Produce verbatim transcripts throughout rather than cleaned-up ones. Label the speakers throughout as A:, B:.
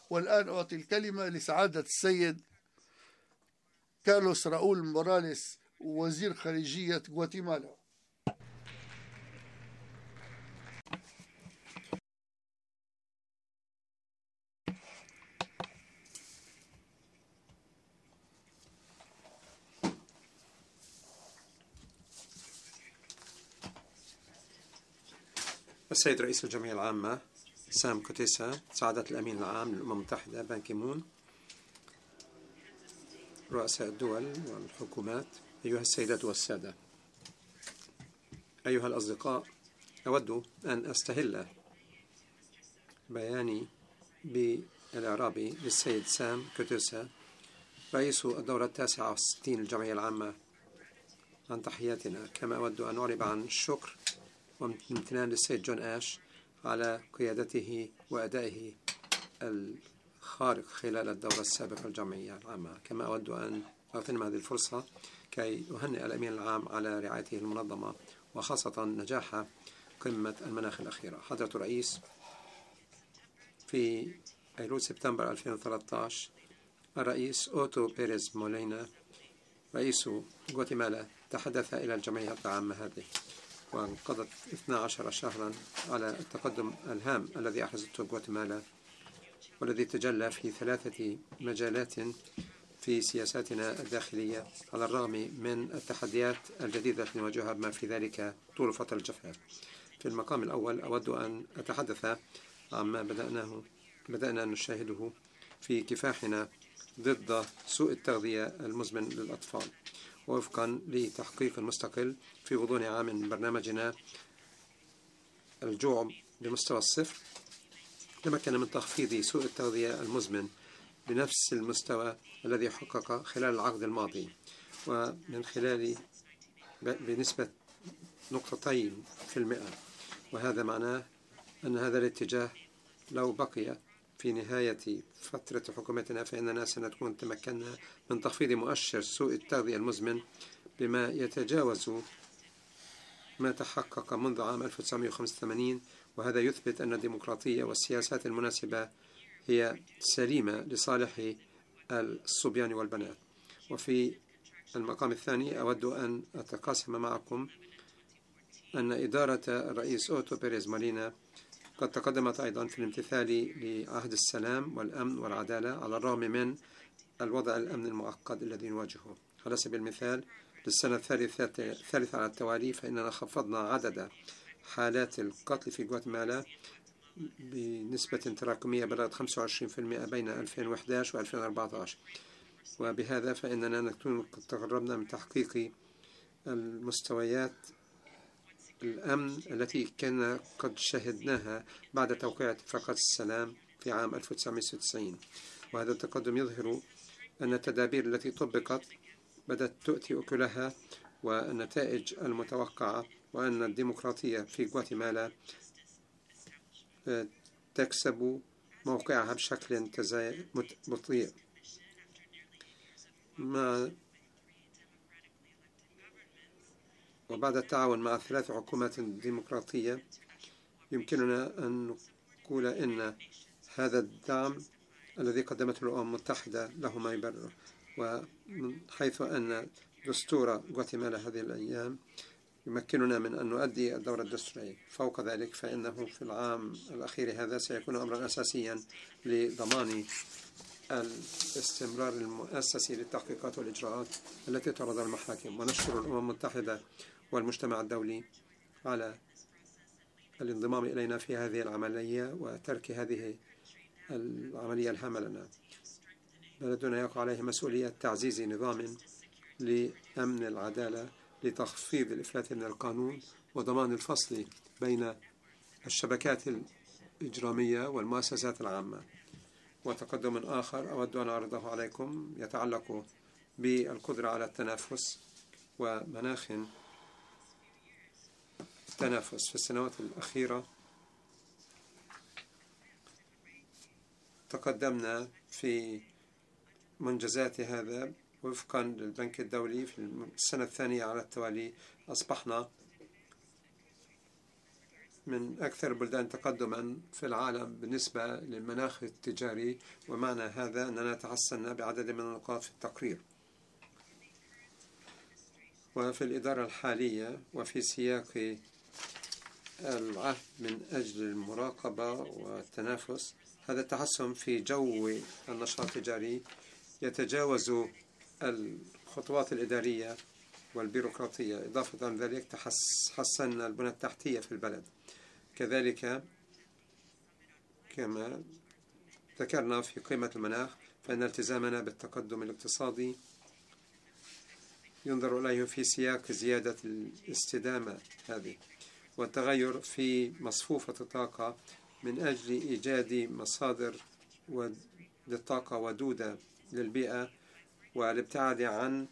A: والآن أعطي الكلمة لسعادة السيد كارلوس راؤول موراليس وزير خارجية غواتيمالا.
B: السيد رئيس الجمعية العامة سام كوتيسا، سعادة الأمين العام للأمم المتحدة بان كي مون، رؤساء الدول والحكومات، أيها السيدات والسادة، أيها الأصدقاء، أود أن أستهل بياني بالإعرابي للسيد سام كوتيسا رئيس الدورة التاسعة والستين للجمعية العامة عن تحياتنا. كما أود أن أعرب عن الشكر وامتنان للسيد جون آش على قيادته وأدائه الخارق خلال الدورة السابقة للجمعية العامة. كما أود أن أغتنم هذه الفرصة كي أهنئ الأمين العام على رعايته المنظمة وخاصة نجاح قمة المناخ الأخيرة. حضرة الرئيس، في أيلول سبتمبر ألفين وثلاثة عشر الرئيس أوتو بيريز مولينا رئيس غواتيمالا تحدث إلى الجمعية العامة هذه، وانقضت اثنا عشر شهرا على التقدم الهام الذي أحرزته غواتيمالا، والذي تجلى في ثلاثة مجالات في سياساتنا الداخلية على الرغم من التحديات الجديدة التي نواجهها بما في ذلك طول فترة الجفاف. في المقام الأول أود أن أتحدث عما بدأناه بدأنا نشاهده في كفاحنا ضد سوء التغذية المزمن للأطفال، ووفقا لتحقيق مستقل في غضون عام من برنامجنا الجوع بمستوى الصفر، تمكن من تخفيض سوء التغذية المزمن بنفس المستوى الذي حقق خلال العقد الماضي، ومن خلال بنسبة نقطتين في المئة. وهذا معناه أن هذا الاتجاه لو بقي في نهاية فترة حكومتنا فإننا سنكون تمكنا من تخفيض مؤشر سوء التغذية المزمن بما يتجاوز ما تحقق منذ عام ألف وتسعمئة وخمسة وثمانين. وهذا يثبت أن الديمقراطية والسياسات المناسبة هي سليمة لصالح الصبيان والبنات. وفي المقام الثاني أود أن أتقاسم معكم أن إدارة الرئيس أوتو بيريز مولينا قد تقدمت أيضا في الامتثال لعهد السلام والأمن والعدالة على الرغم من الوضع الأمن المعقد الذي نواجهه. على سبيل المثال، للسنة الثالثة على التوالي فإننا خفضنا عدد حالات القتل في غواتيمالا بنسبة تراكمية بلغت خمسة وعشرين بالمئة بين ألفين وأحد عشر وألفين وأربعة عشر، وبهذا فإننا نكون قد تقربنا من تحقيق المستويات الأمن التي كنا قد شهدناها بعد توقيع اتفاقات السلام في عام ألف وتسعمئة وستة وتسعين. وهذا التقدم يظهر أن التدابير التي طبقت بدأت تؤتي أكلها والنتائج المتوقعة، وأن الديمقراطية في غواتيمالا تكسب موقعها بشكل بطيء. ما وبعد التعاون مع ثلاث حكومات ديمقراطية يمكننا أن نقول إن هذا الدعم الذي قدمته الأمم المتحدة له ما يبرر، ومن حيث أن دستور غواتيمالا هذه الأيام يمكننا من أن نؤدي الدور الدستوري. فوق ذلك فإنه في العام الأخير هذا سيكون أمرا أساسيا لضمان الاستمرار المؤسسي للتحقيقات والإجراءات التي تعرض المحاكم. ونشكر الأمم المتحدة والمجتمع الدولي على الانضمام إلينا في هذه العملية وترك هذه العملية الهامة لنا. بلدنا يقع عليه مسؤولية تعزيز نظام لأمن العدالة لتخفيض الإفلات من القانون وضمان الفصل بين الشبكات الإجرامية والمؤسسات العامة. وتقدم آخر أود أن أعرضه عليكم يتعلق بالقدرة على التنافس ومناخ التنافس. في السنوات الأخيرة تقدمنا في منجزات هذا وفقا للبنك الدولي. في السنة الثانية على التوالي أصبحنا من أكثر البلدان تقدما في العالم بالنسبة للمناخ التجاري، ومعنى هذا أننا تحسنا بعدد من النقاط في التقرير. وفي الإدارة الحالية وفي سياق العهد من أجل المراقبة والتنافس، هذا التحسن في جو النشاط التجاري يتجاوز الخطوات الإدارية والبيروقراطية. إضافة إلى ذلك حسنا البنى التحتية في البلد. كذلك كما ذكرنا في قيمة المناخ، فإن التزامنا بالتقدم الاقتصادي ينظر إليه في سياق زيادة الاستدامة هذه والتغير في مصفوفة الطاقة من أجل إيجاد مصادر للطاقة ودودة للبيئة، والابتعاد عن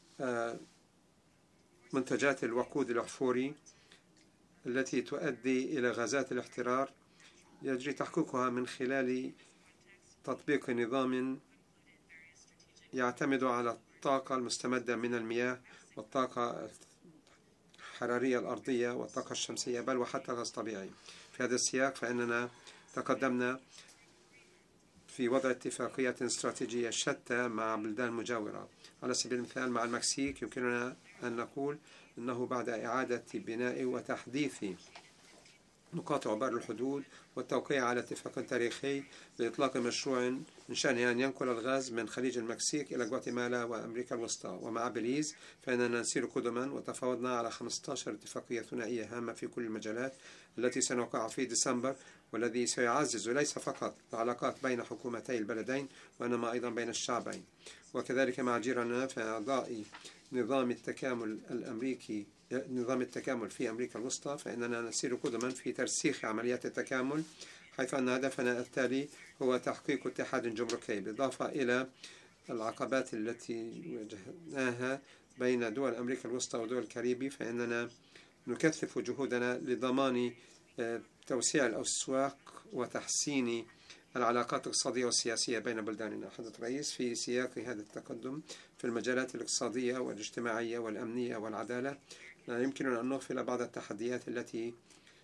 B: منتجات الوقود الأحفوري التي تؤدي إلى غازات الاحترار. يجري تحقيقها من خلال تطبيق نظام يعتمد على الطاقة المستمدة من المياه والطاقة الحرارية الأرضية والطاقة الشمسية، بل وحتى غاز طبيعي. في هذا السياق فإننا تقدمنا في وضع اتفاقيات استراتيجية شتى مع بلدان مجاورة. على سبيل المثال مع المكسيك يمكننا أن نقول أنه بعد إعادة بناء وتحديث نقاط عبار الحدود والتوقيع على اتفاق تاريخي لإطلاق مشروع من شأنه أن ينقل الغاز من خليج المكسيك إلى غواتيمالا وأمريكا الوسطى. ومع بليز فإننا نسير قدما وتفاوضنا على خمسة عشر اتفاقية ثنائية هامة في كل المجالات التي سنوقع في ديسمبر، والذي سيعزز ليس فقط العلاقات بين حكومتي البلدين وإنما أيضا بين الشعبين. وكذلك مع جيراننا في أعضاء نظام التكامل الأمريكي نظام التكامل في أمريكا الوسطى، فإننا نسير قدما في ترسيخ عمليات التكامل، حيث أن هدفنا التالي هو تحقيق اتحاد جمركي. بالإضافة إلى العقبات التي واجهناها بين دول أمريكا الوسطى ودول الكاريبي، فإننا نكثف جهودنا لضمان توسيع الأسواق وتحسين العلاقات الاقتصادية والسياسية بين بلداننا. حضرة الرئيس، في سياق هذا التقدم في المجالات الاقتصادية والاجتماعية والأمنية والعدالة، يمكننا أن نغفل بعض التحديات التي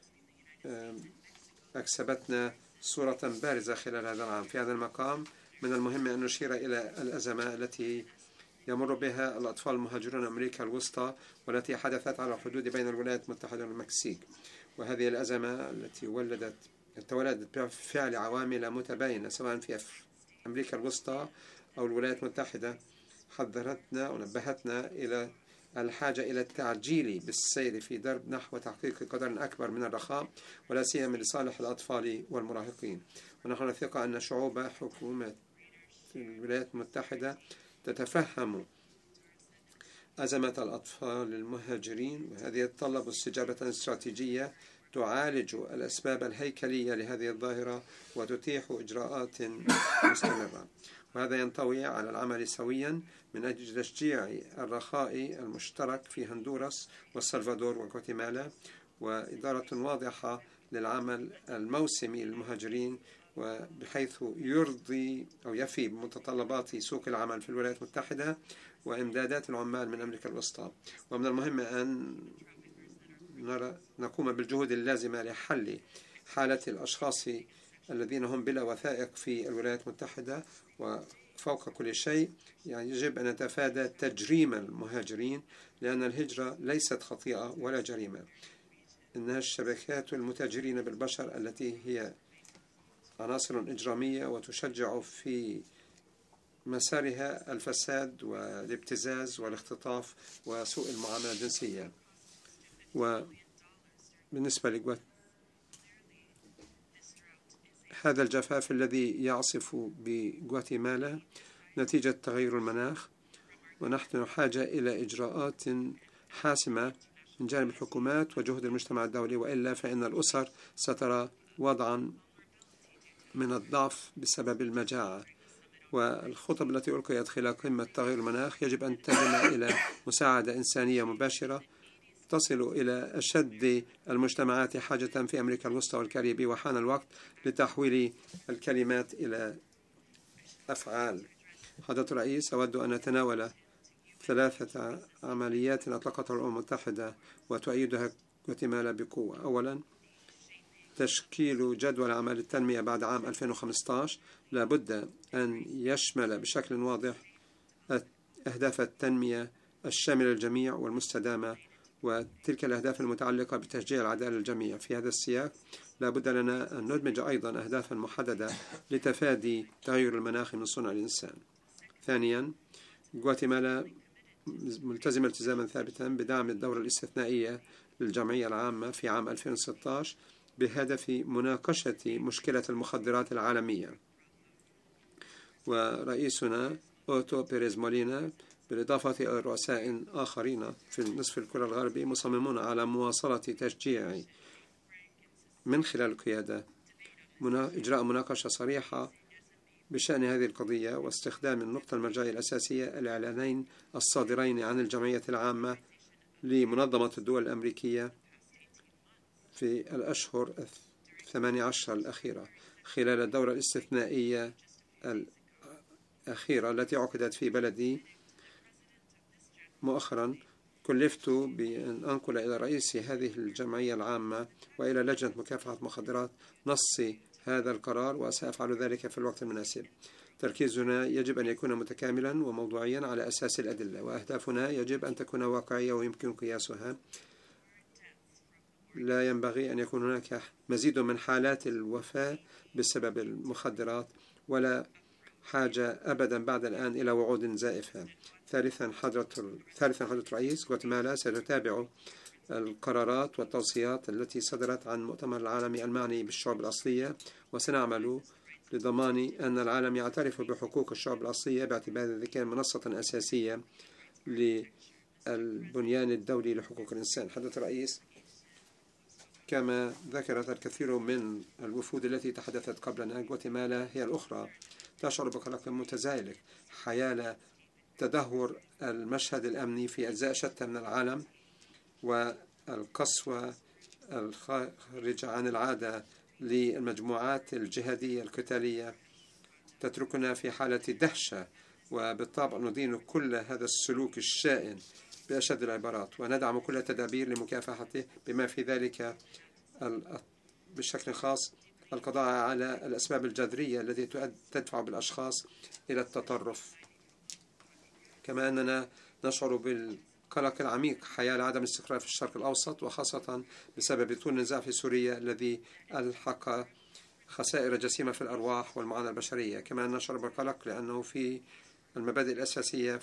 B: أكسبتنا صورة بارزة خلال هذا العام. في هذا المقام من المهم أن نشير إلى الأزمة التي يمر بها الأطفال المهاجرون أمريكا الوسطى والتي حدثت على الحدود بين الولايات المتحدة والمكسيك. وهذه الأزمة التي ولدت تولدت بفعل عوامل متباينة سواء في أمريكا الوسطى أو الولايات المتحدة، حذرتنا ونبهتنا إلى الحاجة إلى التعجيل بالسير في درب نحو تحقيق قدر أكبر من الرخاء، ولا سيما لصالح الأطفال والمراهقين. ونحن نثق أن شعوب حكومة الولايات المتحدة تتفهم أزمة الأطفال المهاجرين، وهذه تتطلب استجابة استراتيجية تعالج الأسباب الهيكلية لهذه الظاهرة وتتيح إجراءات مستمرة. وهذا ينطوي على العمل سويا من أجل تشجيع الرخاء المشترك في هندوراس والسلفادور وغواتيمالا، وإدارة واضحة للعمل الموسمي للمهاجرين وبحيث يرضي أو يفي بمتطلبات سوق العمل في الولايات المتحدة وإمدادات العمال من أمريكا الوسطى. ومن المهم أن نرى نقوم بالجهود اللازمة لحل حالة الأشخاص الذين هم بلا وثائق في الولايات المتحدة. وفوق كل شيء يعني يجب أن نتفادى تجريم المهاجرين، لأن الهجرة ليست خطيئة ولا جريمة، إنها الشبكات المتاجرين بالبشر التي هي عناصر إجرامية وتشجع في مسارها الفساد والابتزاز والاختطاف وسوء المعاملة الجنسية. وبالنسبة لغوات هذا الجفاف الذي يعصف بغواتيمالا نتيجة تغير المناخ، ونحن حاجة إلى إجراءات حاسمة من جانب الحكومات وجهد المجتمع الدولي، وإلا فإن الأسر سترى وضعا من الضعف بسبب المجاعة. والخطب التي ألقيت خلال قمة تغير المناخ يجب أن تتجه إلى مساعدة إنسانية مباشرة تصل إلى أشد المجتمعات حاجة في أمريكا الوسطى والكاريبي، وحان الوقت لتحويل الكلمات إلى أفعال. حضرة الرئيس، أود أن أتناول ثلاثة عمليات أطلقتها الأمم المتحدة وتؤيدها غواتيمالا بقوة. أولا، تشكيل جدول أعمال التنمية بعد عام ألفين وخمسة عشر لابد أن يشمل بشكل واضح أهداف التنمية الشاملة للجميع والمستدامة، وتلك الأهداف المتعلقة بتشجيع العدالة للجميع. في هذا السياق لابد لنا أن ندمج أيضا أهدافا محددة لتفادي تغير المناخ من صنع الإنسان. ثانيا، غواتيمالا ملتزمة التزاما ثابتا بدعم الدورة الاستثنائية للجمعية العامة في عام ألفين وستة عشر بهدف مناقشة مشكلة المخدرات العالمية. ورئيسنا أوتو بيريز مولينا بالإضافة إلى رؤساء آخرين في نصف الكرة الغربي مصممون على مواصلة تشجيع من خلال القيادة إجراء مناقشة صريحة بشأن هذه القضية، واستخدام النقطة المرجعية الأساسية الإعلانين الصادرين عن الجمعية العامة لمنظمة الدول الأمريكية في الأشهر الثمانية عشر الأخيرة خلال الدورة الاستثنائية الأخيرة التي عقدت في بلدي مؤخرا. كلفت بأن أنقل إلى رئيس هذه الجمعية العامة وإلى لجنة مكافحة المخدرات نص هذا القرار، وسأفعل ذلك في الوقت المناسب. تركيزنا يجب أن يكون متكاملا وموضوعيا على أساس الأدلة، وأهدافنا يجب أن تكون واقعية ويمكن قياسها. لا ينبغي أن يكون هناك مزيد من حالات الوفاة بسبب المخدرات، ولا حاجة أبدا بعد الآن إلى وعود زائفة. ثالثا حضرة ثالثا حضرة رئيس، غواتيمالا ستتابع القرارات والتوصيات التي صدرت عن المؤتمر العالمي المعني بالشعوب الأصلية، وسنعمل لضمان أن العالم يعترف بحقوق الشعوب الأصلية باعتبار ذلك منصة أساسية للبنيان الدولي لحقوق الإنسان. حضرة الرئيس، كما ذكرت الكثير من الوفود التي تحدثت قبلنا، غواتيمالا هي الأخرى تشعر بقلق متزايد حيال تدهور المشهد الأمني في أجزاء شتى من العالم، والقسوة الخارجة عن العادة للمجموعات الجهادية القتالية تتركنا في حالة دهشة، وبالطبع ندين كل هذا السلوك الشائن بأشد العبارات، وندعم كل تدابير لمكافحته، بما في ذلك بشكل خاص القضاء على الأسباب الجذرية التي تدفع بالأشخاص إلى التطرف. كما أننا نشعر بالقلق العميق حيال عدم الاستقرار في الشرق الأوسط، وخاصة بسبب طول النزاع في سوريا الذي ألحق خسائر جسيمة في الأرواح والمعاناة البشرية. كما نشعر بالقلق لأنه في المبادئ الأساسية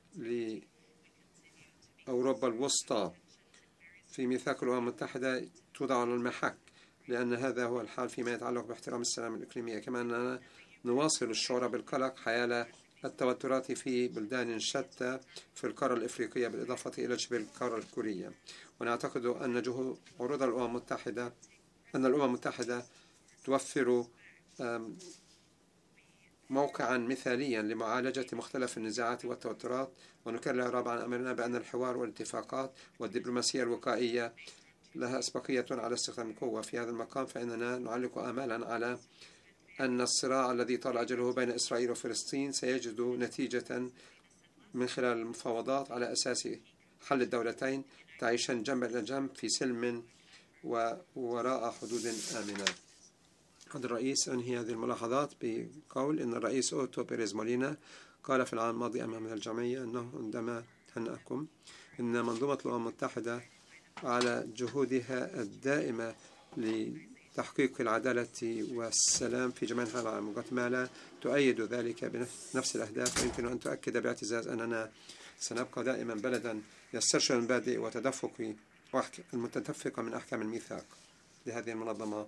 B: لأوروبا الوسطى في ميثاق الأمم المتحدة توضع على المحك، لأن هذا هو الحال فيما يتعلق باحترام السلام الإقليمية. كما أننا نواصل الشعور بالقلق حيال التوترات في بلدان شتى في القارة الإفريقية بالإضافة إلى شبه القارة الكورية. ونعتقد أن جهود عروض الأمم المتحدة أن الأمم المتحدة توفر موقعا مثاليا لمعالجة مختلف النزاعات والتوترات. ونكرر رابعا أمرنا بأن الحوار والاتفاقات والدبلوماسية الوقائية لها أسبقية على استخدام القوة. في هذا المقام فإننا نعلق آمالا على أن الصراع الذي طال أجله بين إسرائيل وفلسطين سيجد نتيجة من خلال المفاوضات على أساس حل الدولتين تعيشان جنبا إلى جنب في سلم ووراء حدود آمنة. هذا الرئيس أنهي هذه الملاحظات بقول إن الرئيس أوتو بيريز مولينا قال في العام الماضي أمام الجمعية أنه عندما هنأكم إن منظومة الأمم المتحدة على جهودها الدائمة لتحقيق العدالة والسلام في جميع أنحاء العالم. غواتيمالا تؤيد ذلك بنفس الأهداف، ويمكن أن تؤكد باعتزاز أننا سنبقى دائما بلدا يسترشد المبادئ وتدفق المتدفقة من أحكام الميثاق لهذه المنظمة